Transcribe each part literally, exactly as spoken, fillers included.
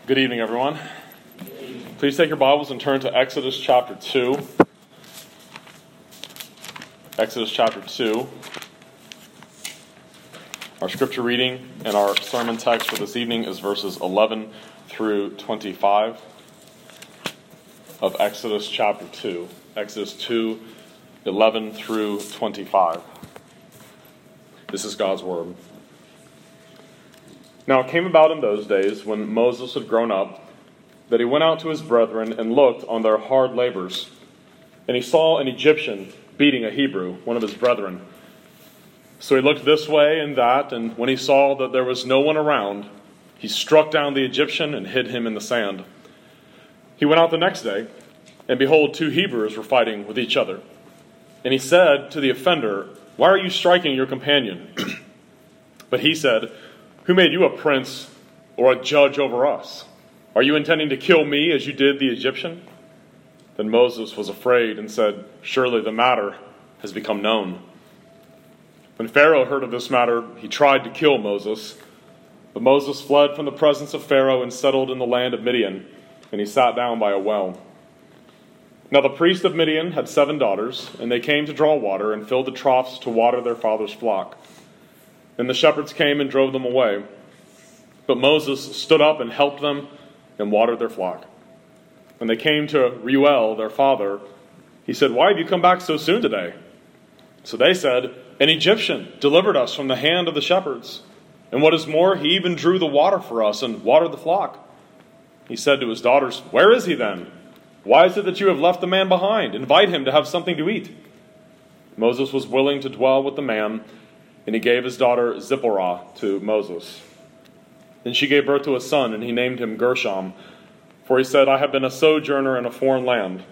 Good evening, everyone. Please take your Bibles and turn to Exodus chapter two. Exodus chapter two. Our scripture reading and our sermon text for this evening is verses eleven through twenty-five of Exodus chapter two. Exodus two, eleven through twenty-five. This is God's word. Now it came about in those days, when Moses had grown up, that he went out to his brethren and looked on their hard labors. And he saw an Egyptian beating a Hebrew, one of his brethren. So he looked this way and that, and when he saw that there was no one around, he struck down the Egyptian and hid him in the sand. He went out the next day, and behold, two Hebrews were fighting with each other. And he said to the offender, "Why are you striking your companion?" But he said, "Who made you a prince or a judge over us? Are you intending to kill me as you did the Egyptian?" Then Moses was afraid and said, "Surely the matter has become known." When Pharaoh heard of this matter, he tried to kill Moses. But Moses fled from the presence of Pharaoh and settled in the land of Midian, and he sat down by a well. Now the priest of Midian had seven daughters, and they came to draw water and filled the troughs to water their father's flock. Then the shepherds came and drove them away. But Moses stood up and helped them and watered their flock. When they came to Reuel, their father, he said, "Why have you come back so soon today?" So they said, "An Egyptian delivered us from the hand of the shepherds. And what is more, he even drew the water for us and watered the flock." He said to his daughters, "Where is he then? Why is it that you have left the man behind? Invite him to have something to eat." Moses was willing to dwell with the man, and he gave his daughter Zipporah to Moses. Then she gave birth to a son, and he named him Gershom, for he said, "I have been a sojourner in a foreign land."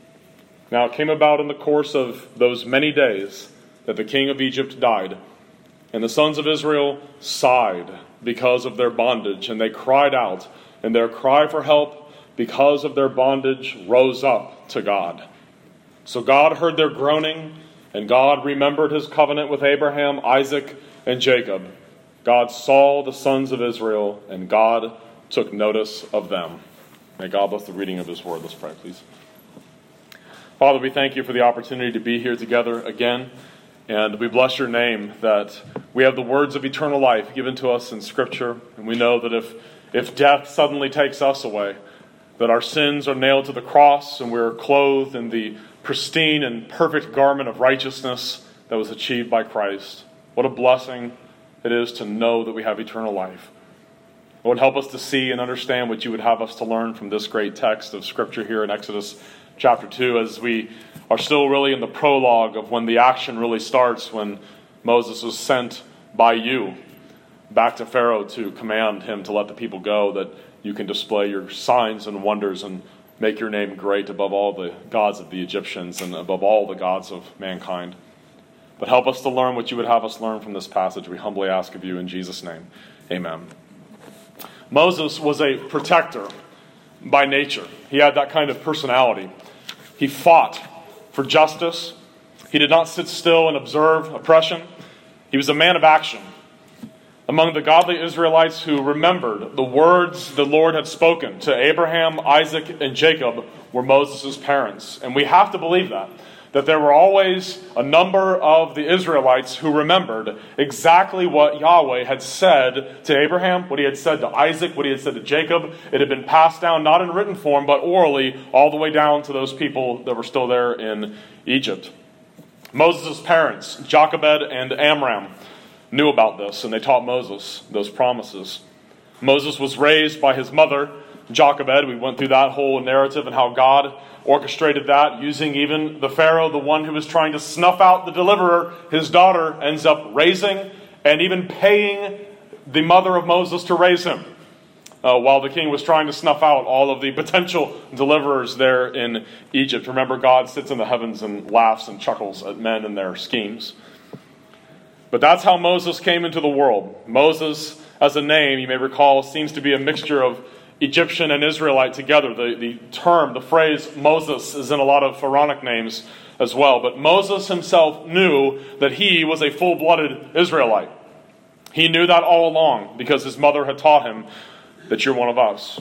Now it came about in the course of those many days that the king of Egypt died, and the sons of Israel sighed because of their bondage, and they cried out, and their cry for help because of their bondage rose up to God. So God heard their groaning, and God remembered his covenant with Abraham, Isaac, and Jacob. God saw the sons of Israel, and God took notice of them. May God bless the reading of his word. Let's pray, please. Father, we thank you for the opportunity to be here together again, and we bless your name that we have the words of eternal life given to us in Scripture, and we know that if, if death suddenly takes us away, that our sins are nailed to the cross, and we're clothed in the pristine and perfect garment of righteousness that was achieved by Christ. What a blessing it is to know that we have eternal life. Lord, help us to see and understand what you would have us to learn from this great text of Scripture here in Exodus chapter two, as we are still really in the prologue of when the action really starts, when Moses was sent by you back to Pharaoh to command him to let the people go, that you can display your signs and wonders and make your name great above all the gods of the Egyptians and above all the gods of mankind. But help us to learn what you would have us learn from this passage. We humbly ask of you in Jesus' name. Amen. Moses was a protector by nature. He had that kind of personality. He fought for justice. He did not sit still and observe oppression. He was a man of action. Among the godly Israelites who remembered the words the Lord had spoken to Abraham, Isaac, and Jacob were Moses' parents. And we have to believe that. That there were always a number of the Israelites who remembered exactly what Yahweh had said to Abraham, what he had said to Isaac, what he had said to Jacob. It had been passed down, not in written form, but orally, all the way down to those people that were still there in Egypt. Moses' parents, Jochebed and Amram, knew about this, and they taught Moses those promises. Moses was raised by his mother, Jochebed. We went through that whole narrative and how God orchestrated that, using even the Pharaoh, the one who was trying to snuff out the deliverer. His daughter ends up raising and even paying the mother of Moses to raise him, uh, while the king was trying to snuff out all of the potential deliverers there in Egypt. Remember, God sits in the heavens and laughs and chuckles at men and their schemes. But that's how Moses came into the world. Moses, as a name, you may recall, seems to be a mixture of Egyptian and Israelite together. The, the term, the phrase Moses is in a lot of Pharaonic names as well. But Moses himself knew that he was a full-blooded Israelite. He knew that all along because his mother had taught him that you're one of us.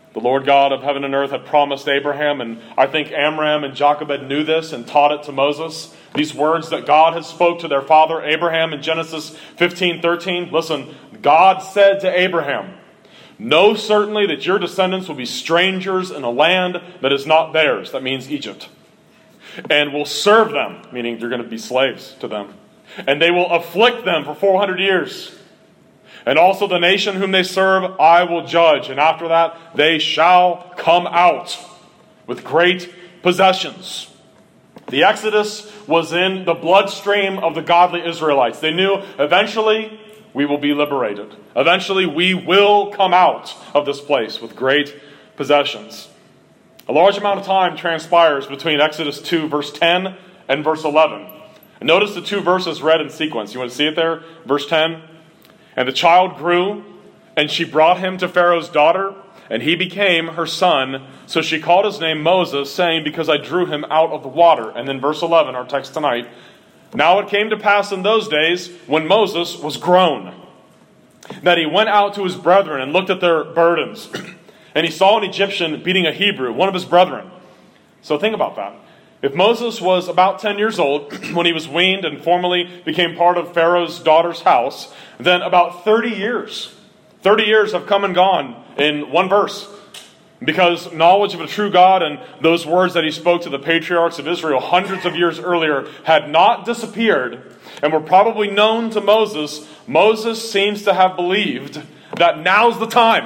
The Lord God of heaven and earth had promised Abraham, and I think Amram and Jochebed knew this and taught it to Moses. These words that God had spoke to their father Abraham in Genesis fifteen thirteen. Listen, God said to Abraham, "Know certainly that your descendants will be strangers in a land that is not theirs," that means Egypt, "and will serve them," meaning they're going to be slaves to them, "and they will afflict them for four hundred years. And also the nation whom they serve I will judge, and after that they shall come out with great possessions." The Exodus was in the bloodstream of the godly Israelites. They knew eventually we will be liberated. Eventually we will come out of this place with great possessions. A large amount of time transpires between Exodus two, verse ten, and verse eleven. And notice the two verses read in sequence. You want to see it there? Verse ten. "And the child grew, and she brought him to Pharaoh's daughter, and he became her son. So she called his name Moses, saying, because I drew him out of the water." And then verse eleven, our text tonight. "Now it came to pass in those days, when Moses was grown, that he went out to his brethren and looked at their burdens. And he saw an Egyptian beating a Hebrew, one of his brethren." So think about that. If Moses was about ten years old when he was weaned and formally became part of Pharaoh's daughter's house, then about thirty years, thirty years have come and gone in one verse. Because knowledge of a true God and those words that he spoke to the patriarchs of Israel hundreds of years earlier had not disappeared and were probably known to Moses, Moses seems to have believed that now's the time.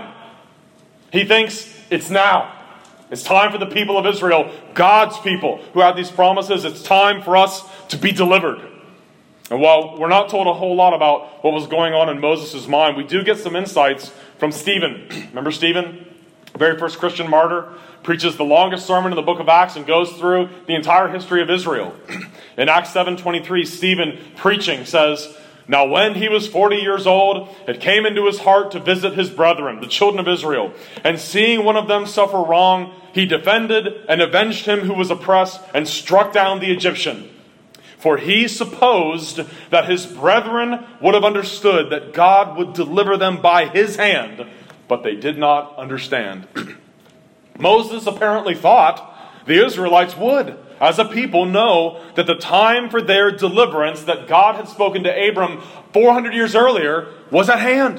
He thinks it's now. It's time for the people of Israel, God's people who have these promises. It's time for us to be delivered. And while we're not told a whole lot about what was going on in Moses' mind, we do get some insights from Stephen. Remember Stephen? The very first Christian martyr, preaches the longest sermon in the book of Acts and goes through the entire history of Israel. In Acts seven twenty-three, Stephen preaching says, "Now when he was forty years old, it came into his heart to visit his brethren, the children of Israel. And seeing one of them suffer wrong, he defended and avenged him who was oppressed and struck down the Egyptian. For he supposed that his brethren would have understood that God would deliver them by his hand, but they did not understand." Moses apparently thought the Israelites would, as a people, know that the time for their deliverance that God had spoken to Abram four hundred years earlier was at hand.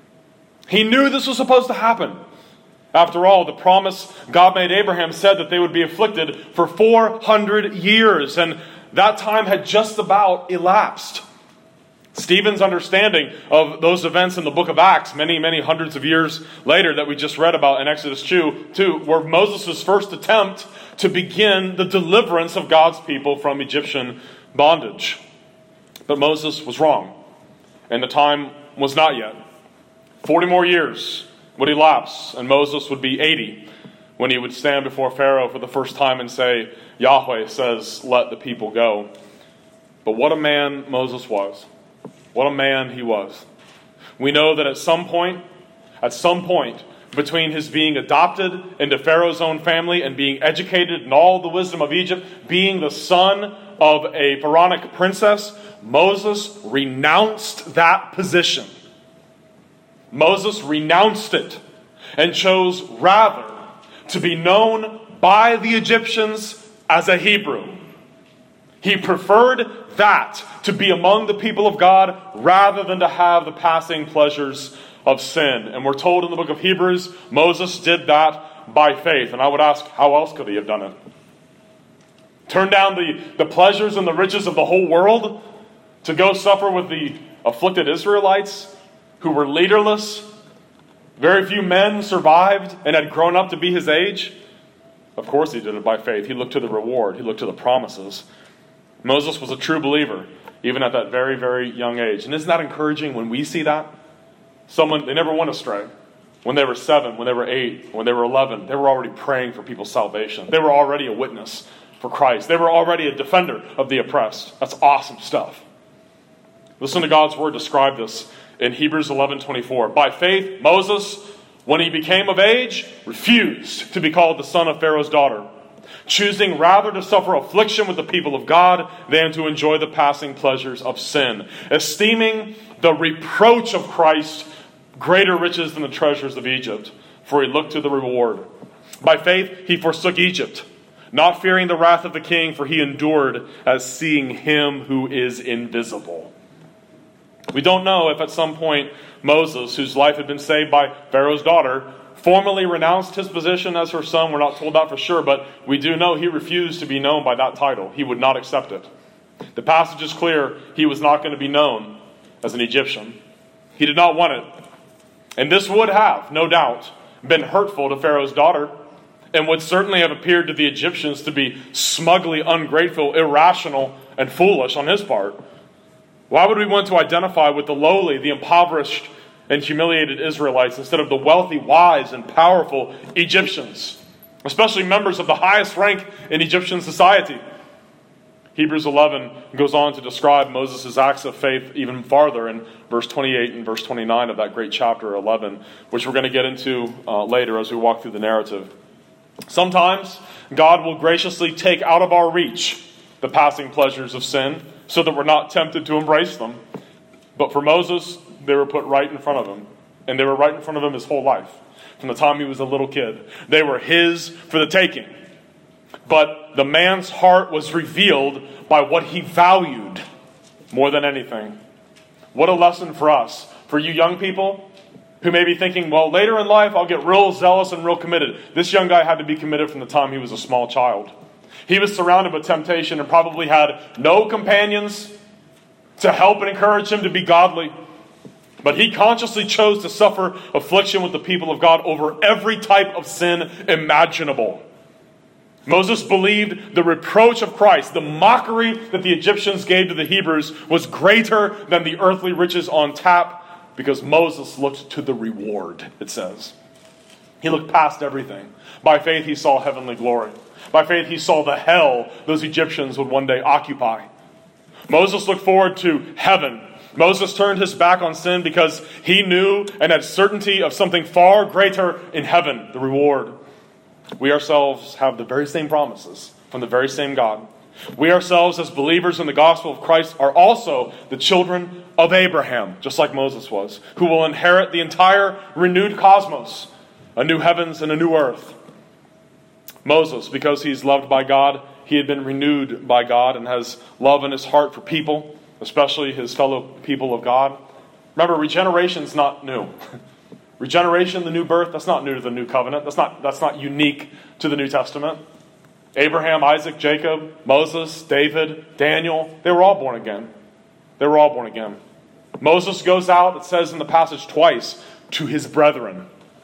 He knew this was supposed to happen. After all, the promise God made Abraham said that they would be afflicted for four hundred years, and that time had just about elapsed. Stephen's understanding of those events in the book of Acts, many, many hundreds of years later that we just read about in Exodus two, were Moses' first attempt to begin the deliverance of God's people from Egyptian bondage. But Moses was wrong, and the time was not yet. Forty more years would elapse, and Moses would be eighty when he would stand before Pharaoh for the first time and say, "Yahweh says, let the people go." But what a man Moses was. What a man he was. We know that at some point, at some point, between his being adopted into Pharaoh's own family and being educated in all the wisdom of Egypt, being the son of a Pharaonic princess, Moses renounced that position. Moses renounced it and chose rather to be known by the Egyptians as a Hebrew. He preferred that to be among the people of God rather than to have the passing pleasures of sin. And we're told in the book of Hebrews, Moses did that by faith. And I would ask, how else could he have done it? Turn down the, the pleasures and the riches of the whole world to go suffer with the afflicted Israelites who were leaderless? Very few men survived and had grown up to be his age. Of course he did it by faith. He looked to the reward. He looked to the promises. Moses was a true believer, even at that very, very young age. And isn't that encouraging when we see that? Someone, they never went astray. When they were seven, when they were eight, when they were eleven, they were already praying for people's salvation. They were already a witness for Christ. They were already a defender of the oppressed. That's awesome stuff. Listen to God's word describe this in Hebrews eleven twenty-four. By faith, Moses, when he became of age, refused to be called the son of Pharaoh's daughter, choosing rather to suffer affliction with the people of God than to enjoy the passing pleasures of sin, esteeming the reproach of Christ greater riches than the treasures of Egypt, for he looked to the reward. By faith he forsook Egypt, not fearing the wrath of the king, for he endured as seeing him who is invisible. We don't know if at some point Moses, whose life had been saved by Pharaoh's daughter, formally renounced his position as her son. We're not told that for sure, but we do know he refused to be known by that title. He would not accept it. The passage is clear. He was not going to be known as an Egyptian. He did not want it. And this would have, no doubt, been hurtful to Pharaoh's daughter, and would certainly have appeared to the Egyptians to be smugly ungrateful, irrational, and foolish on his part. Why would we want to identify with the lowly, the impoverished, and humiliated Israelites instead of the wealthy, wise, and powerful Egyptians, especially members of the highest rank in Egyptian society? Hebrews eleven goes on to describe Moses' acts of faith even farther in verse twenty-eight and verse twenty-nine of that great chapter eleven, which we're going to get into uh, later as we walk through the narrative. Sometimes God will graciously take out of our reach the passing pleasures of sin so that we're not tempted to embrace them. But for Moses, they were put right in front of him. And they were right in front of him his whole life, from the time he was a little kid. They were his for the taking. But the man's heart was revealed by what he valued more than anything. What a lesson for us. For you young people who may be thinking, well, later in life I'll get real zealous and real committed. This young guy had to be committed from the time he was a small child. He was surrounded with temptation and probably had no companions to help and encourage him to be godly. But he consciously chose to suffer affliction with the people of God over every type of sin imaginable. Moses believed the reproach of Christ, the mockery that the Egyptians gave to the Hebrews, was greater than the earthly riches on tap, because Moses looked to the reward, it says. He looked past everything. By faith he saw heavenly glory. By faith he saw the hell those Egyptians would one day occupy. Moses looked forward to heaven. Moses turned his back on sin because he knew and had certainty of something far greater in heaven, the reward. We ourselves have the very same promises from the very same God. We ourselves, as believers in the gospel of Christ, are also the children of Abraham, just like Moses was, who will inherit the entire renewed cosmos, a new heavens and a new earth. Moses, because he's loved by God, he had been renewed by God and has love in his heart for people, especially his fellow people of God. Remember, regeneration is not new. Regeneration, the new birth, that's not new to the new covenant. That's not, that's not unique to the New Testament. Abraham, Isaac, Jacob, Moses, David, Daniel, they were all born again. They were all born again. Moses goes out, it says in the passage twice, to his brethren.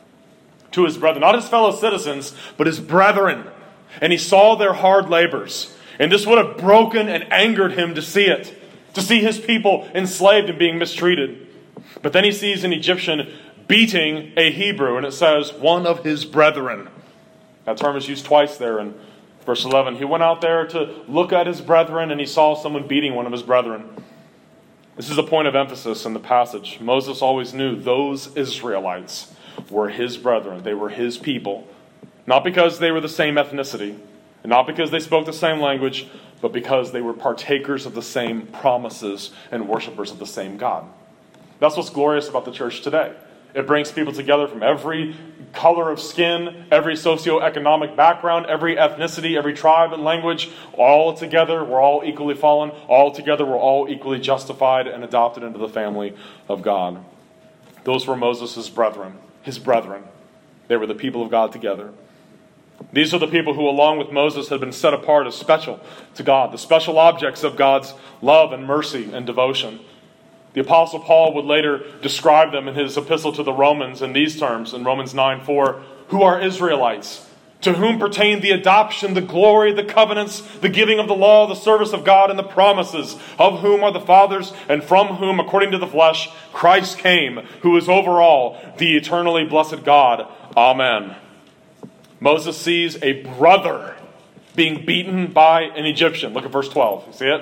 To his brethren. Not his fellow citizens, but his brethren. And he saw their hard labors. And this would have broken and angered him to see it. To see his people enslaved and being mistreated. But then he sees an Egyptian beating a Hebrew, and it says, one of his brethren. That term is used twice there in verse eleven. He went out there to look at his brethren, and he saw someone beating one of his brethren. This is a point of emphasis in the passage. Moses always knew those Israelites were his brethren. They were his people. Not because they were the same ethnicity, and not because they spoke the same language, but because they were partakers of the same promises and worshipers of the same God. That's what's glorious about the church today. It brings people together from every color of skin, every socioeconomic background, every ethnicity, every tribe and language. All together, we're all equally fallen. All together, we're all equally justified and adopted into the family of God. Those were Moses' brethren, his brethren. They were the people of God together. These are the people who, along with Moses, had been set apart as special to God, the special objects of God's love and mercy and devotion. The Apostle Paul would later describe them in his epistle to the Romans in these terms, in Romans nine four, who are Israelites, to whom pertain the adoption, the glory, the covenants, the giving of the law, the service of God, and the promises, of whom are the fathers, and from whom, according to the flesh, Christ came, who is over all, the eternally blessed God. Amen. Moses sees a brother being beaten by an Egyptian. Look at verse twelve. You see it?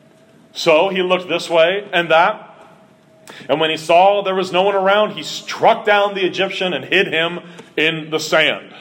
So he looked this way and that. And when he saw there was no one around, he struck down the Egyptian and hid him in the sand.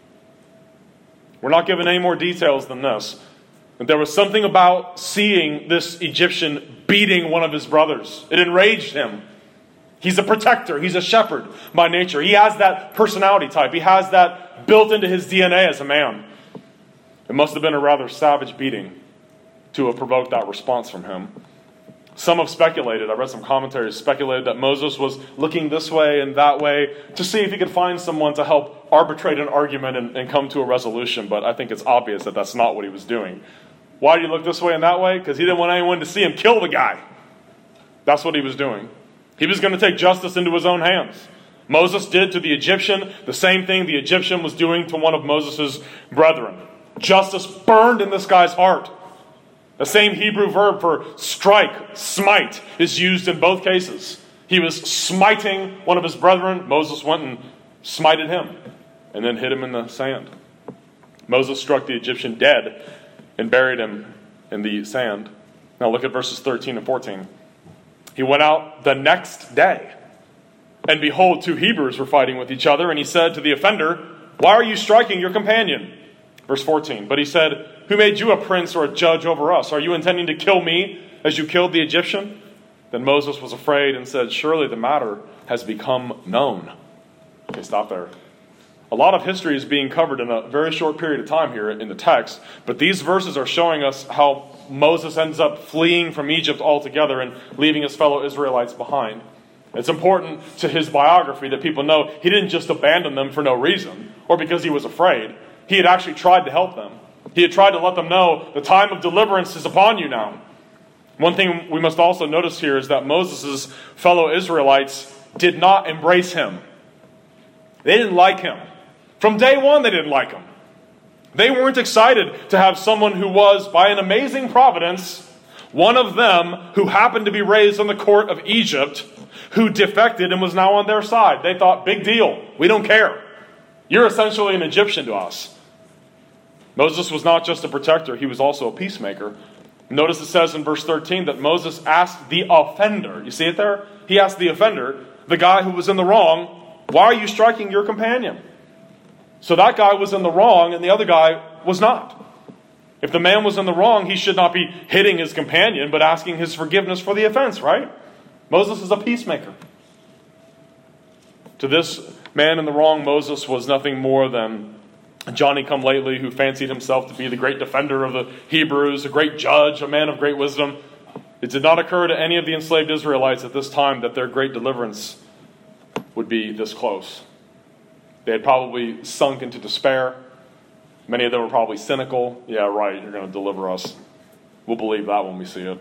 We're not given any more details than this. But there was something about seeing this Egyptian beating one of his brothers. It enraged him. He's a protector. He's a shepherd by nature. He has that personality type. He has that built into his D N A as a man. It must have been a rather savage beating to have provoked that response from him. Some have speculated, I read some commentaries, speculated that Moses was looking this way and that way to see if he could find someone to help arbitrate an argument and, and come to a resolution, but I think it's obvious that that's not what he was doing. Why did he look this way and that way? Because he didn't want anyone to see him kill the guy. That's what he was doing. He was going to take justice into his own hands. Moses did to the Egyptian the same thing the Egyptian was doing to one of Moses' brethren. Justice burned in this guy's heart. The same Hebrew verb for strike, smite, is used in both cases. He was smiting one of his brethren. Moses went and smited him and then hit him in the sand. Moses struck the Egyptian dead and buried him in the sand. Now look at verses thirteen and fourteen. He went out the next day, and behold, two Hebrews were fighting with each other, and he said to the offender, "Why are you striking your companion?" Verse fourteen, but he said, "Who made you a prince or a judge over us? Are you intending to kill me as you killed the Egyptian?" Then Moses was afraid and said, "Surely the matter has become known." Okay, stop there. A lot of history is being covered in a very short period of time here in the text, but these verses are showing us how Moses ends up fleeing from Egypt altogether and leaving his fellow Israelites behind. It's important to his biography that people know he didn't just abandon them for no reason or because he was afraid. He had actually tried to help them. He had tried to let them know the time of deliverance is upon you now. One thing we must also notice here is that Moses' fellow Israelites did not embrace him. They didn't like him. From day one, they didn't like him. They weren't excited to have someone who was, by an amazing providence, one of them who happened to be raised on the court of Egypt, who defected and was now on their side. They thought, big deal. We don't care. You're essentially an Egyptian to us. Moses was not just a protector, he was also a peacemaker. Notice it says in verse thirteen that Moses asked the offender, you see it there? He asked the offender, the guy who was in the wrong, "Why are you striking your companion?" So that guy was in the wrong and the other guy was not. If the man was in the wrong, he should not be hitting his companion, but asking his forgiveness for the offense, right? Moses is a peacemaker. To this man in the wrong, Moses was nothing more than Johnny-come-lately who fancied himself to be the great defender of the Hebrews, a great judge, a man of great wisdom. It did not occur to any of the enslaved Israelites at this time that their great deliverance would be this close. They had probably sunk into despair. Many of them were probably cynical. Yeah, right, you're going to deliver us. We'll believe that when we see it.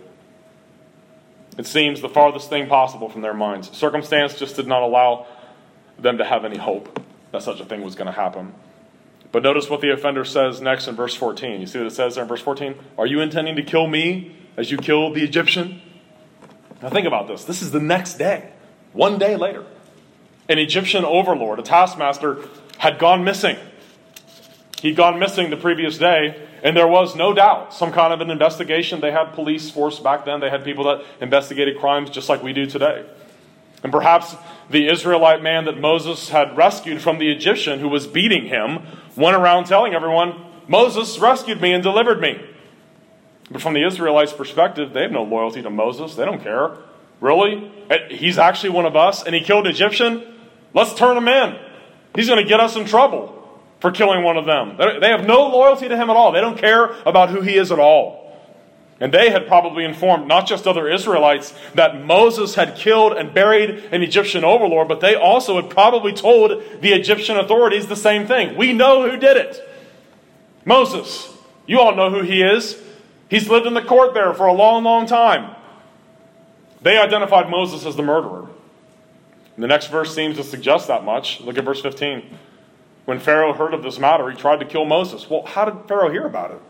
It seems the farthest thing possible from their minds. Circumstance just did not allow them to have any hope that such a thing was going to happen. But notice what the offender says next in verse fourteen. You see what it says there in verse fourteen? "Are you intending to kill me as you killed the Egyptian?" Now think about this. This is the next day. One day later. An Egyptian overlord, a taskmaster, had gone missing. He'd gone missing the previous day, and there was no doubt some kind of an investigation. They had police force back then. They had people that investigated crimes just like we do today. And perhaps the Israelite man that Moses had rescued from the Egyptian who was beating him went around telling everyone, "Moses rescued me and delivered me." But from the Israelites' perspective, they have no loyalty to Moses. They don't care. Really? He's actually one of us, and he killed an Egyptian? Let's turn him in. He's going to get us in trouble for killing one of them. They have no loyalty to him at all. They don't care about who he is at all. And they had probably informed not just other Israelites that Moses had killed and buried an Egyptian overlord, but they also had probably told the Egyptian authorities the same thing. "We know who did it. Moses. You all know who he is. He's lived in the court there for a long, long time." They identified Moses as the murderer. And the next verse seems to suggest that much. Look at verse fifteen. When Pharaoh heard of this matter, he tried to kill Moses. Well, how did Pharaoh hear about it?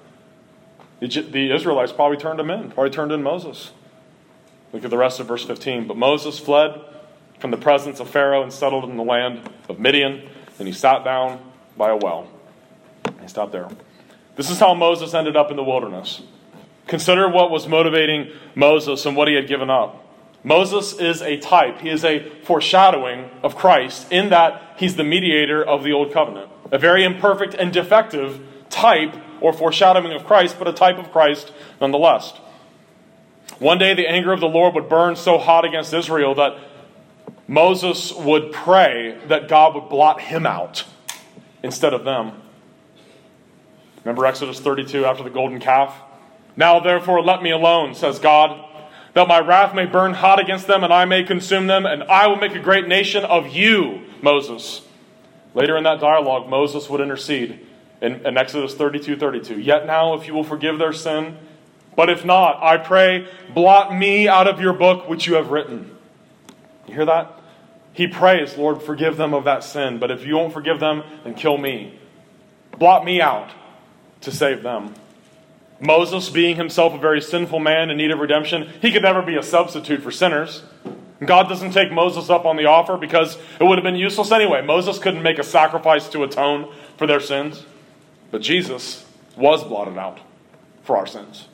The Israelites probably turned him in, probably turned in Moses. Look at the rest of verse fifteen. "But Moses fled from the presence of Pharaoh and settled in the land of Midian, and he sat down by a well." He stopped there. This is how Moses ended up in the wilderness. Consider what was motivating Moses and what he had given up. Moses is a type. He is a foreshadowing of Christ in that he's the mediator of the old covenant. A very imperfect and defective type or foreshadowing of Christ, but a type of Christ nonetheless. One day the anger of the Lord would burn so hot against Israel that Moses would pray that God would blot him out instead of them. Remember Exodus thirty-two after the golden calf? Now therefore let me alone, says God, that my wrath may burn hot against them and I may consume them, and I will make a great nation of you, Moses. Later in that dialogue, Moses would intercede in, in Exodus thirty-two thirty-two. Yet now if you will forgive their sin, but if not, I pray, blot me out of your book which you have written. You hear that? He prays, Lord, forgive them of that sin. But if you won't forgive them, then kill me. Blot me out to save them. Moses, being himself a very sinful man in need of redemption, he could never be a substitute for sinners. God doesn't take Moses up on the offer because it would have been useless anyway. Moses couldn't make a sacrifice to atone for their sins. But Jesus was blotted out for our sins.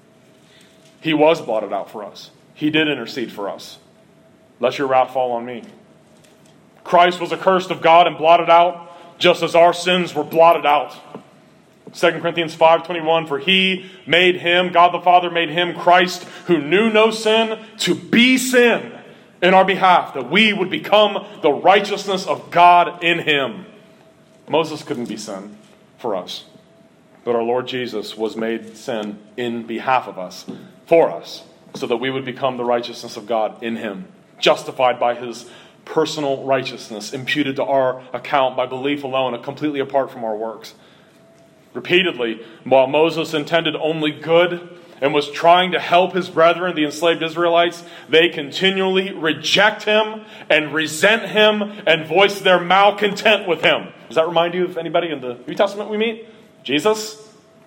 He was blotted out for us. He did intercede for us. Let your wrath fall on me. Christ was accursed of God and blotted out, just as our sins were blotted out. Second Corinthians five twenty-one, for he made him, God the Father made him, Christ, who knew no sin, to be sin in our behalf, that we would become the righteousness of God in him. Moses couldn't be sin for us, but our Lord Jesus was made sin in behalf of us, for us, so that we would become the righteousness of God in him, justified by his personal righteousness, imputed to our account by belief alone, completely apart from our works. Repeatedly, while Moses intended only good and was trying to help his brethren, the enslaved Israelites, they continually reject him and resent him and voice their malcontent with him. Does that remind you of anybody in the New Testament we meet? Jesus?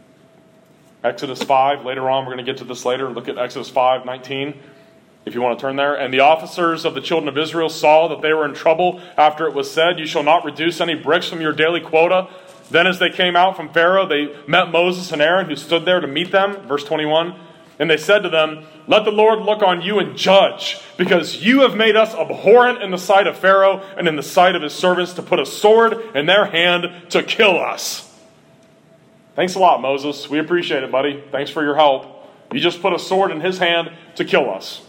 Exodus five, later on, we're going to get to this later. Look at Exodus five nineteen, if you want to turn there. And the officers of the children of Israel saw that they were in trouble after it was said, you shall not reduce any bricks from your daily quota. Then as they came out from Pharaoh, they met Moses and Aaron, who stood there to meet them. Verse twenty-one. And they said to them, let the Lord look on you and judge, because you have made us abhorrent in the sight of Pharaoh and in the sight of his servants, to put a sword in their hand to kill us. Thanks a lot, Moses. We appreciate it, buddy. Thanks for your help. You just put a sword in his hand to kill us.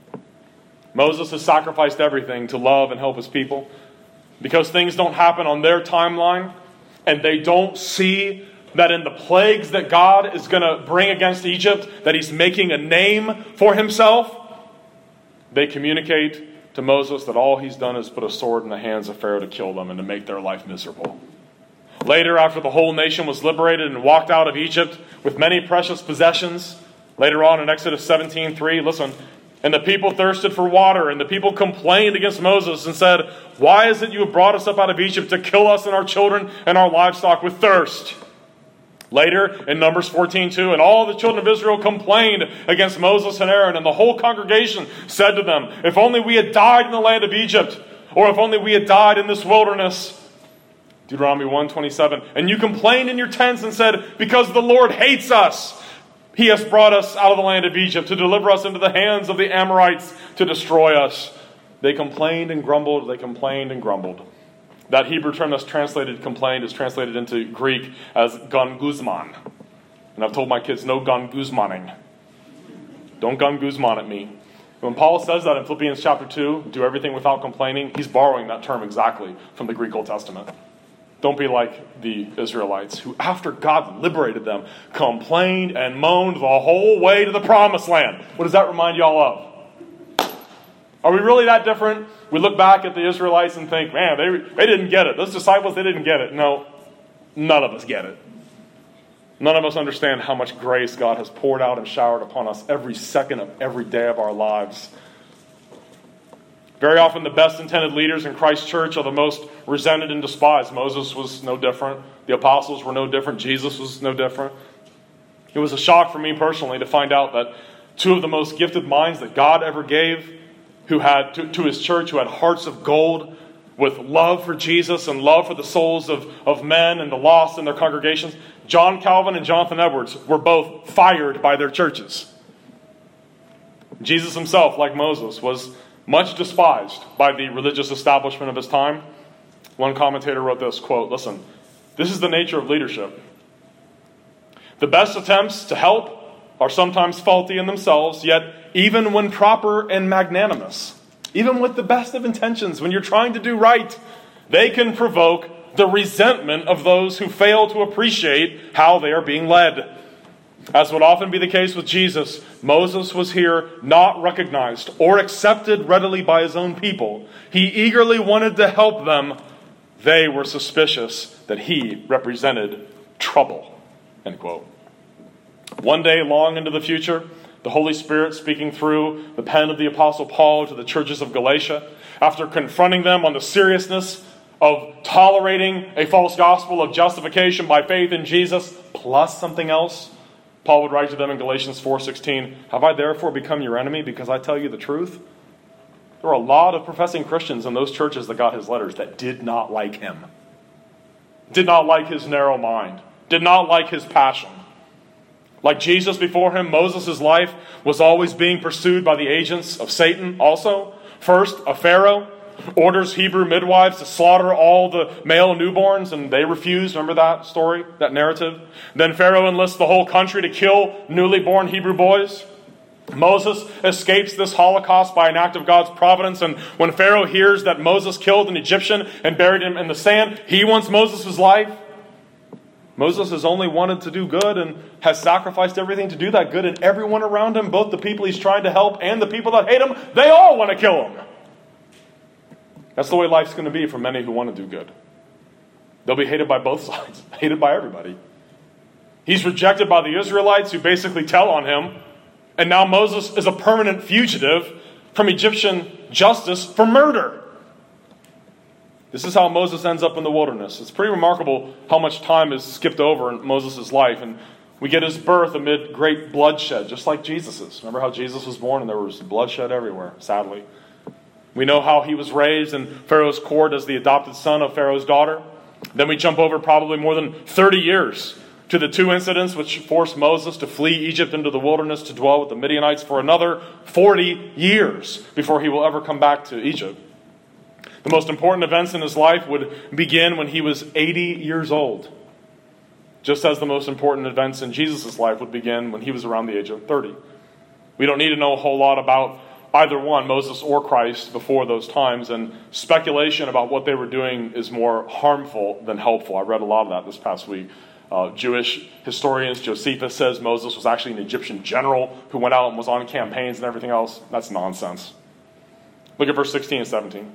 Moses has sacrificed everything to love and help his people. Because things don't happen on their timeline, and they don't see that in the plagues that God is going to bring against Egypt, that he's making a name for himself, they communicate to Moses that all he's done is put a sword in the hands of Pharaoh to kill them and to make their life miserable. Later, after the whole nation was liberated and walked out of Egypt with many precious possessions, later on in Exodus seventeen three, listen, and the people thirsted for water, and the people complained against Moses and said, why is it you have brought us up out of Egypt to kill us and our children and our livestock with thirst? Later, in Numbers fourteen two, and all the children of Israel complained against Moses and Aaron, and the whole congregation said to them, if only we had died in the land of Egypt, or if only we had died in this wilderness. Deuteronomy one twenty-seven, and you complained in your tents and said, because the Lord hates us, he has brought us out of the land of Egypt to deliver us into the hands of the Amorites to destroy us. They complained and grumbled, they complained and grumbled. That Hebrew term that's translated complained is translated into Greek as gun guzman. And I've told my kids, no gun guzmaning. Don't gun guzman at me. When Paul says that in Philippians chapter two, do everything without complaining, he's borrowing that term exactly from the Greek Old Testament. Don't be like the Israelites, who after God liberated them, complained and moaned the whole way to the promised land. What does that remind y'all of? Are we really that different? We look back at the Israelites and think, man, they, they didn't get it. Those disciples, they didn't get it. No, none of us get it. None of us understand how much grace God has poured out and showered upon us every second of every day of our lives. Very often the best intended leaders in Christ's church are the most resented and despised. Moses was no different. The apostles were no different. Jesus was no different. It was a shock for me personally to find out that two of the most gifted minds that God ever gave, who had to, to his church, who had hearts of gold with love for Jesus and love for the souls of, of men and the lost in their congregations, John Calvin and Jonathan Edwards, were both fired by their churches. Jesus himself, like Moses, was much despised by the religious establishment of his time. One commentator wrote this, quote, listen, this is the nature of leadership. The best attempts to help are sometimes faulty in themselves, yet even when proper and magnanimous, Even with the best of intentions, when you're trying to do right, they can provoke the resentment of those who fail to appreciate how they are being led. As would often be the case with Jesus, Moses was here not recognized or accepted readily by his own people. He eagerly wanted to help them. They were suspicious that he represented trouble. End quote. One day, long into the future, the Holy Spirit, speaking through the pen of the Apostle Paul to the churches of Galatia, after confronting them on the seriousness of tolerating a false gospel of justification by faith in Jesus plus something else, Paul would write to them in Galatians four sixteen, "Have I therefore become your enemy because I tell you the truth?" There were a lot of professing Christians in those churches that got his letters that did not like him, did not like his narrow mind, did not like his passion. Like Jesus before him, Moses' life was always being pursued by the agents of Satan also. First, a Pharaoh orders Hebrew midwives to slaughter all the male newborns, and they refuse. Remember that story, that narrative? Then Pharaoh enlists the whole country to kill newly born Hebrew boys. Moses escapes this Holocaust by an act of God's providence, and when Pharaoh hears that Moses killed an Egyptian and buried him in the sand, he wants Moses' life. Moses has only wanted to do good and has sacrificed everything to do that good, and everyone around him, both the people he's trying to help and the people that hate him, they all want to kill him. That's the way life's going to be for many who want to do good. They'll be hated by both sides, hated by everybody. He's rejected by the Israelites who basically tell on him, and now Moses is a permanent fugitive from Egyptian justice for murder. This is how Moses ends up in the wilderness. It's pretty remarkable how much time is skipped over in Moses' life. And we get his birth amid great bloodshed, just like Jesus's. Remember how Jesus was born and there was bloodshed everywhere, sadly. We know how he was raised in Pharaoh's court as the adopted son of Pharaoh's daughter. Then we jump over probably more than thirty years to the two incidents which forced Moses to flee Egypt into the wilderness to dwell with the Midianites for another forty years before he will ever come back to Egypt. The most important events in his life would begin when he was eighty years old, just as the most important events in Jesus' life would begin when he was around the age of thirty. We don't need to know a whole lot about either one, Moses or Christ, before those times, and speculation about what they were doing is more harmful than helpful. I read a lot of that this past week. Uh, Jewish historians, Josephus says Moses was actually an Egyptian general who went out and was on campaigns and everything else. That's nonsense. Look at verse sixteen and seventeen.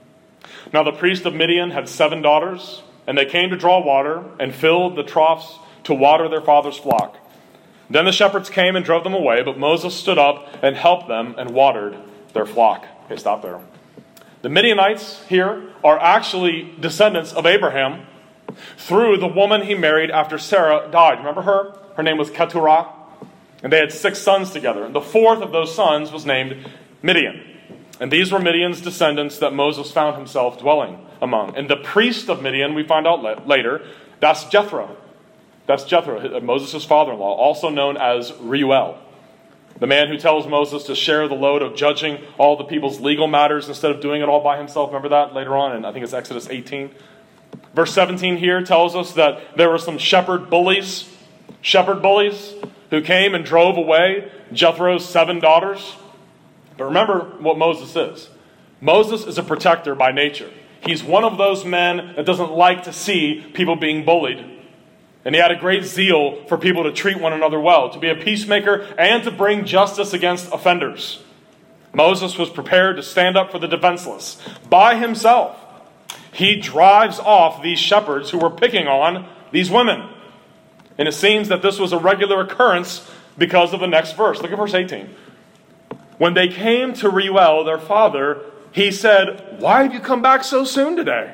Now the priest of Midian had seven daughters, and they came to draw water and filled the troughs to water their father's flock. Then the shepherds came and drove them away, but Moses stood up and helped them and watered their flock. Okay, stop there. The Midianites here are actually descendants of Abraham through the woman he married after Sarah died. Remember her? Her name was Keturah. And they had six sons together. And the fourth of those sons was named Midian. And these were Midian's descendants that Moses found himself dwelling among. And the priest of Midian, we find out later, that's Jethro. That's Jethro, Moses' father-in-law, also known as Reuel. The man who tells Moses to share the load of judging all the people's legal matters instead of doing it all by himself. Remember that later on, and I think it's Exodus eighteen. Verse seventeen here tells us that there were some shepherd bullies, shepherd bullies, who came and drove away Jethro's seven daughters. But remember what Moses is. Moses is a protector by nature. He's one of those men that doesn't like to see people being bullied. And he had a great zeal for people to treat one another well, to be a peacemaker, and to bring justice against offenders. Moses was prepared to stand up for the defenseless. By himself, he drives off these shepherds who were picking on these women. And it seems that this was a regular occurrence because of the next verse. Look at verse eighteen. When they came to Reuel, their father, he said, "Why have you come back so soon today?"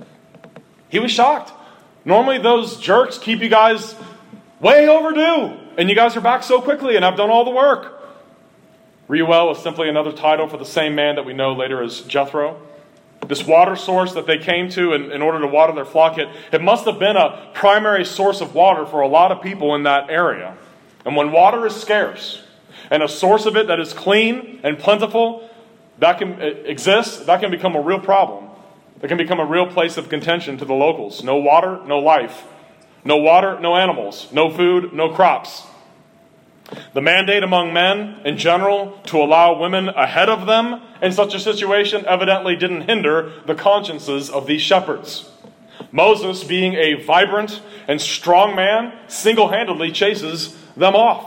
He was shocked. Normally those jerks keep you guys way overdue, and you guys are back so quickly, and I've done all the work. Reuel is simply another title for the same man that we know later as Jethro. This water source that they came to in, in order to water their flock, it, it must have been a primary source of water for a lot of people in that area. And when water is scarce, and a source of it that is clean and plentiful, that can exist, that can become a real problem. It can become a real place of contention to the locals. No water, no life. No water, no animals. No food, no crops. The mandate among men in general to allow women ahead of them in such a situation evidently didn't hinder the consciences of these shepherds. Moses, being a vibrant and strong man, single-handedly chases them off.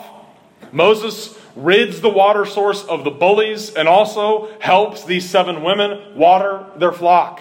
Moses rids the water source of the bullies and also helps these seven women water their flock.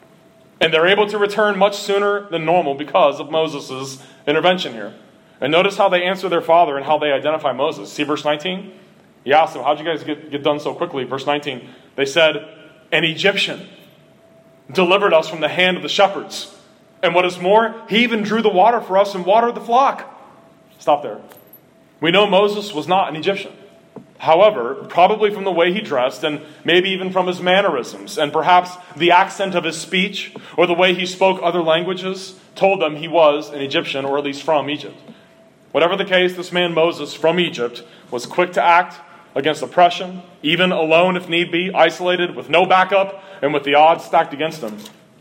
And they're able to return much sooner than normal because of Moses' intervention here. And notice how they answer their father and how they identify Moses. See verse nineteen? He asked them, how'd you guys get, get done so quickly? Verse nineteen, they said, an Egyptian delivered us from the hand of the shepherds. And what is more, he even drew the water for us and watered the flock. Stop there. We know Moses was not an Egyptian. However, probably from the way he dressed and maybe even from his mannerisms and perhaps the accent of his speech or the way he spoke other languages told them he was an Egyptian or at least from Egypt. Whatever the case, this man Moses from Egypt was quick to act against oppression, even alone if need be, isolated with no backup and with the odds stacked against him.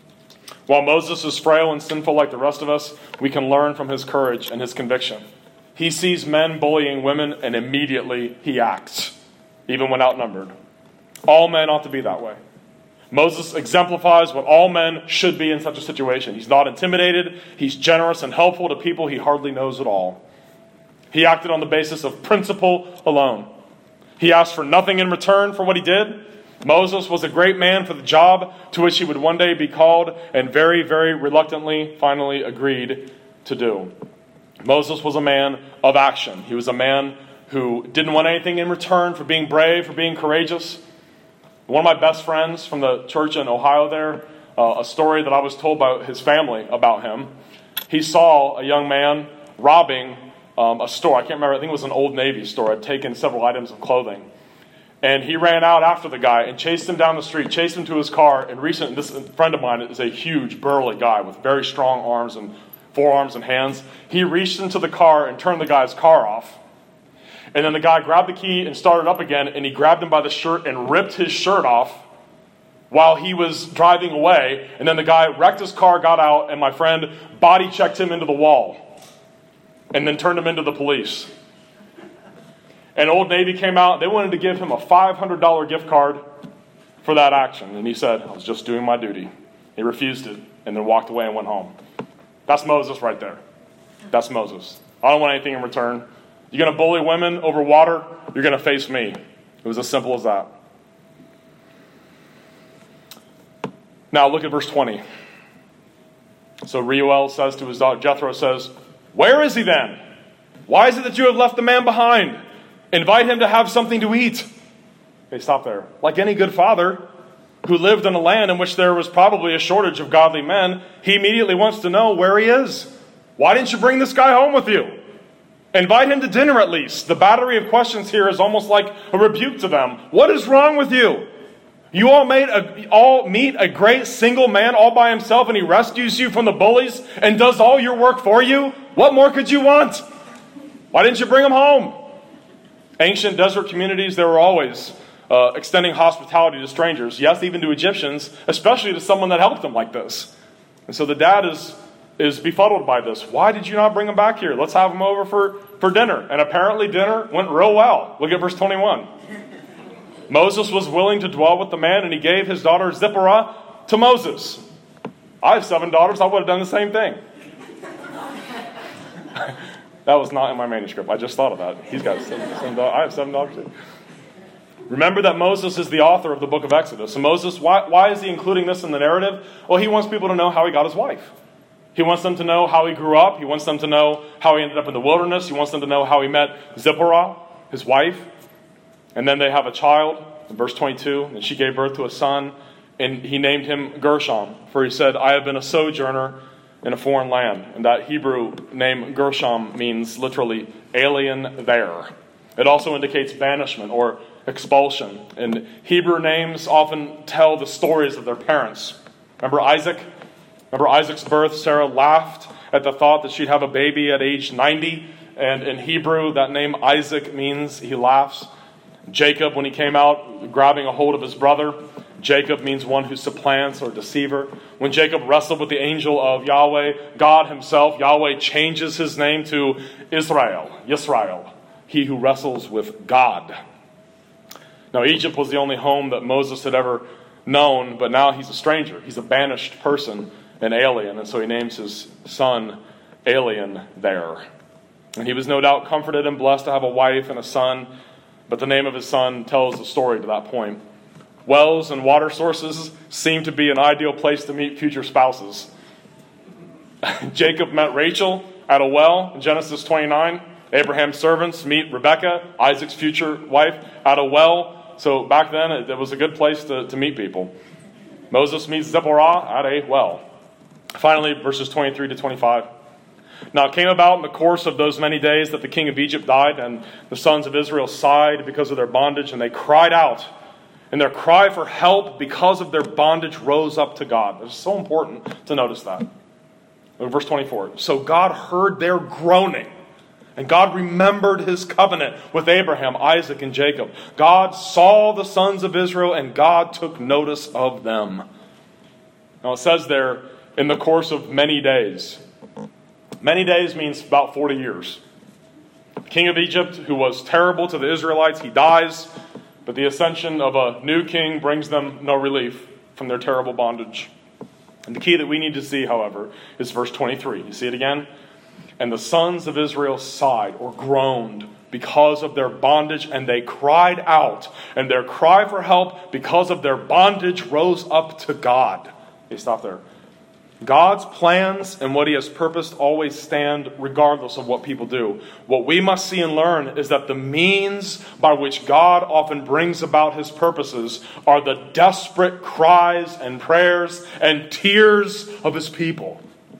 While Moses is frail and sinful like the rest of us, we can learn from his courage and his conviction. He sees men bullying women and immediately he acts, even when outnumbered. All men ought to be that way. Moses exemplifies what all men should be in such a situation. He's not intimidated. He's generous and helpful to people he hardly knows at all. He acted on the basis of principle alone. He asked for nothing in return for what he did. Moses was a great man for the job to which he would one day be called and very, very reluctantly finally agreed to do. Moses was a man of action. He was a man who didn't want anything in return for being brave, for being courageous. One of my best friends from the church in Ohio there, uh, a story that I was told by his family about him. He saw a young man robbing um, a store. I can't remember. I think it was an Old Navy store. Had taken several items of clothing. And he ran out after the guy and chased him down the street, chased him to his car. And recent, this friend of mine is a huge, burly guy with very strong arms and forearms and hands. He reached into the car and turned the guy's car off. And then the guy grabbed the key and started up again, and he grabbed him by the shirt and ripped his shirt off while he was driving away. And then the guy wrecked his car, got out, and my friend body checked him into the wall and then turned him into the police. And Old Navy came out. They wanted to give him a five hundred dollars gift card for that action. And he said, I was just doing my duty. He refused it and then walked away and went home. That's Moses right there. That's Moses. I don't want anything in return. You're going to bully women over water, you're going to face me. It was as simple as that. Now look at verse twenty. So Reuel says to his daughter, Jethro says, where is he then? Why is it that you have left the man behind? Invite him to have something to eat. Okay, stop there. Like any good father who lived in a land in which there was probably a shortage of godly men, he immediately wants to know where he is. Why didn't you bring this guy home with you? Invite him to dinner at least. The battery of questions here is almost like a rebuke to them. What is wrong with you? You all, made a, all meet a great single man all by himself and he rescues you from the bullies and does all your work for you? What more could you want? Why didn't you bring him home? Ancient desert communities, they were always uh, extending hospitality to strangers. Yes, even to Egyptians, especially to someone that helped them like this. And so the dad is, is befuddled by this. Why did you not bring him back here? Let's have him over for, for dinner. And apparently dinner went real well. Look at verse twenty-one. Moses was willing to dwell with the man, and he gave his daughter Zipporah to Moses. I have seven daughters. I would have done the same thing. That was not in my manuscript. I just thought of that. He's got seven, seven daughters. I have seven daughters too. Remember that Moses is the author of the book of Exodus. So Moses, why, why is he including this in the narrative? Well, he wants people to know how he got his wife. He wants them to know how he grew up. He wants them to know how he ended up in the wilderness. He wants them to know how he met Zipporah, his wife. And then they have a child, in verse twenty-two, and she gave birth to a son, and he named him Gershom, for he said, I have been a sojourner in a foreign land. And that Hebrew name Gershom means literally alien there. It also indicates banishment or expulsion. And Hebrew names often tell the stories of their parents. Remember Isaac? Remember Isaac's birth? Sarah laughed at the thought that she'd have a baby at age ninety. And in Hebrew, that name Isaac means he laughs. Jacob, when he came out grabbing a hold of his brother, Jacob means one who supplants or deceiver. When Jacob wrestled with the angel of Yahweh, God himself, Yahweh, changes his name to Israel, Yisrael. he who wrestles with God. Now, Egypt was the only home that Moses had ever known, but now he's a stranger. He's a banished person, an alien, and so he names his son Alien there. And he was no doubt comforted and blessed to have a wife and a son, but the name of his son tells the story to that point. Wells and water sources seem to be an ideal place to meet future spouses. Jacob met Rachel at a well in Genesis twenty-nine. Abraham's servants meet Rebekah, Isaac's future wife, at a well. So back then, it, it was a good place to, to meet people. Moses meets Zipporah at a well. Finally, verses twenty-three to twenty-five. Now it came about in the course of those many days that the king of Egypt died, and the sons of Israel sighed because of their bondage, and they cried out. And their cry for help because of their bondage rose up to God. It's so important to notice that. Verse twenty-four. So God heard their groaning, and God remembered his covenant with Abraham, Isaac, and Jacob. God saw the sons of Israel, and God took notice of them. Now it says there, in the course of many days. Many days means about forty years. The king of Egypt, who was terrible to the Israelites, he dies, but the ascension of a new king brings them no relief from their terrible bondage. And the key that we need to see, however, is verse twenty-three. You see it again? And the sons of Israel sighed or groaned because of their bondage, and they cried out. And their cry for help because of their bondage rose up to God. Okay, stop there. God's plans and what he has purposed always stand regardless of what people do. What we must see and learn is that the means by which God often brings about his purposes are the desperate cries and prayers and tears of his people.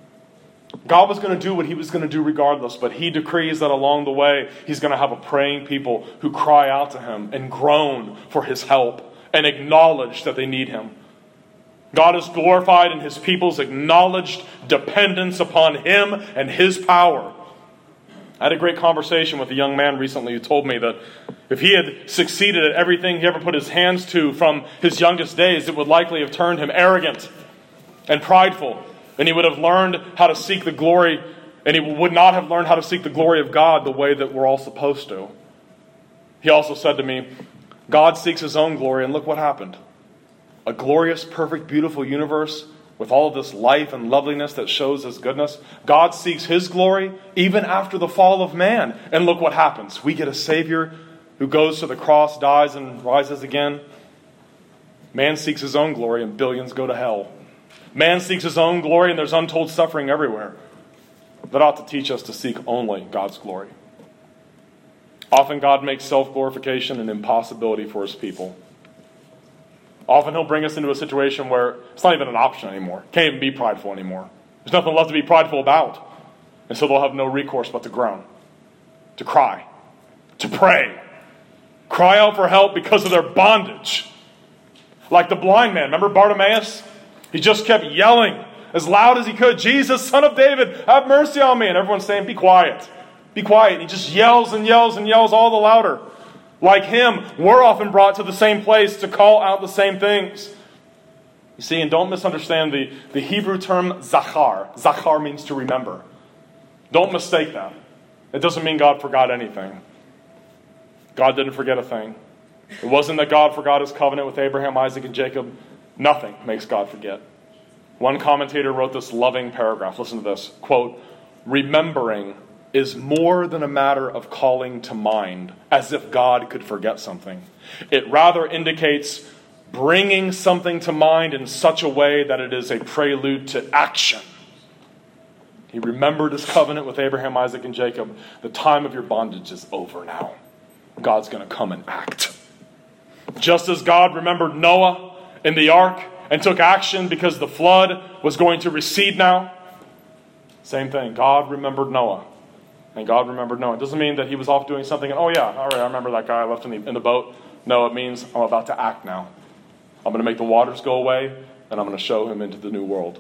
God was going to do what he was going to do regardless, but he decrees that along the way he's going to have a praying people who cry out to him and groan for his help and acknowledge that they need him. God is glorified in his people's acknowledged dependence upon him and his power. I had a great conversation with a young man recently who told me that if he had succeeded at everything he ever put his hands to from his youngest days, it would likely have turned him arrogant and prideful. And he would have learned how to seek the glory, and he would not have learned how to seek the glory of God the way that we're all supposed to. He also said to me, God seeks his own glory, and look what happened. A glorious, perfect, beautiful universe with all of this life and loveliness that shows his goodness. God seeks his glory even after the fall of man. And look what happens. We get a Savior who goes to the cross, dies, and rises again. Man seeks his own glory and billions go to hell. Man seeks his own glory and there's untold suffering everywhere. That ought to teach us to seek only God's glory. Often God makes self-glorification an impossibility for his people. Often he'll bring us into a situation where it's not even an option anymore. Can't even be prideful anymore. There's nothing left to be prideful about. And so they'll have no recourse but to groan, to cry, to pray. Cry out for help because of their bondage. Like the blind man. Remember Bartimaeus? He just kept yelling as loud as he could, Jesus, Son of David, have mercy on me. And everyone's saying, be quiet. Be quiet. And he just yells and yells and yells all the louder. Like him, we're often brought to the same place to call out the same things. You see, and don't misunderstand the, the Hebrew term zachar. Zachar means to remember. Don't mistake that. It doesn't mean God forgot anything. God didn't forget a thing. It wasn't that God forgot his covenant with Abraham, Isaac, and Jacob. Nothing makes God forget. One commentator wrote this loving paragraph. Listen to this. Quote, remembering is more than a matter of calling to mind, as if God could forget something. It rather indicates bringing something to mind in such a way that it is a prelude to action. He remembered his covenant with Abraham, Isaac, and Jacob. The time of your bondage is over now. God's going to come and act. Just as God remembered Noah in the ark and took action because the flood was going to recede now, same thing. God remembered Noah. And God remembered Noah. It doesn't mean that he was off doing something and, oh yeah, all right, I remember that guy I left in the, in the boat. No, it means I'm about to act now. I'm going to make the waters go away, and I'm going to show him into the new world.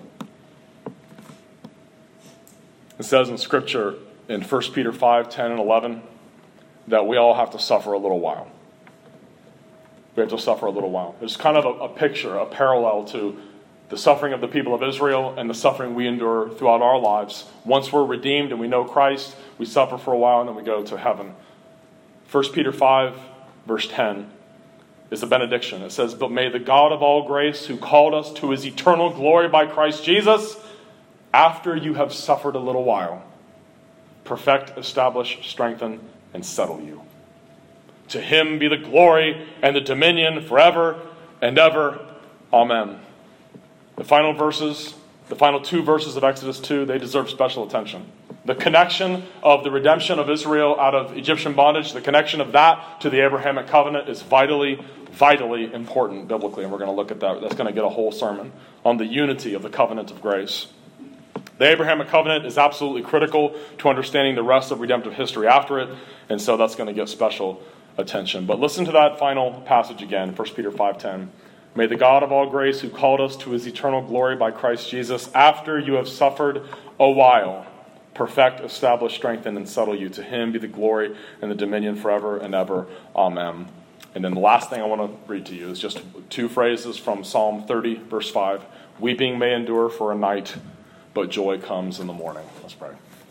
It says in Scripture in First Peter five, ten, and eleven that we all have to suffer a little while. We have to suffer a little while. There's kind of a, a picture, a parallel to the suffering of the people of Israel and the suffering we endure throughout our lives. Once we're redeemed and we know Christ, we suffer for a while and then we go to heaven. First Peter five, verse ten, is a benediction. It says, "But may the God of all grace, who called us to his eternal glory by Christ Jesus, after you have suffered a little while, perfect, establish, strengthen, and settle you. To him be the glory and the dominion forever and ever. Amen." The final verses, the final two verses of Exodus two, they deserve special attention. The connection of the redemption of Israel out of Egyptian bondage, the connection of that to the Abrahamic covenant is vitally, vitally important biblically. And we're going to look at that. That's going to get a whole sermon on the unity of the covenant of grace. The Abrahamic covenant is absolutely critical to understanding the rest of redemptive history after it. And so that's going to get special attention. But listen to that final passage again, First Peter five ten. "May the God of all grace, who called us to his eternal glory by Christ Jesus, after you have suffered a while, perfect, establish, strengthen, and settle you. To him be the glory and the dominion forever and ever. Amen." And then the last thing I want to read to you is just two phrases from Psalm thirty, verse five. "Weeping may endure for a night, but joy comes in the morning." Let's pray.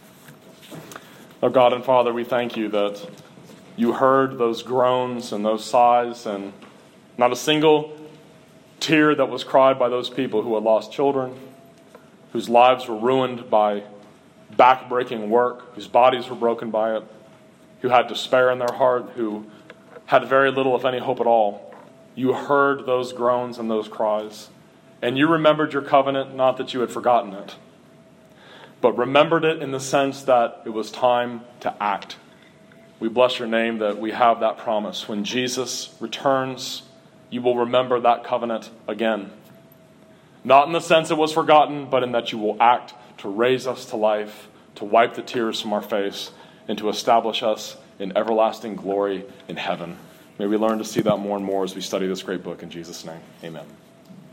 Oh God and Father, we thank you that you heard those groans and those sighs, and not a single tear that was cried by those people who had lost children, whose lives were ruined by back-breaking work, whose bodies were broken by it, who had despair in their heart, who had very little, if any, hope at all. You heard those groans and those cries, and you remembered your covenant, not that you had forgotten it, but remembered it in the sense that it was time to act. We bless your name that we have that promise. When Jesus returns, you will remember that covenant again. Not in the sense it was forgotten, but in that you will act to raise us to life, to wipe the tears from our face, and to establish us in everlasting glory in heaven. May we learn to see that more and more as we study this great book in Jesus' name. Amen.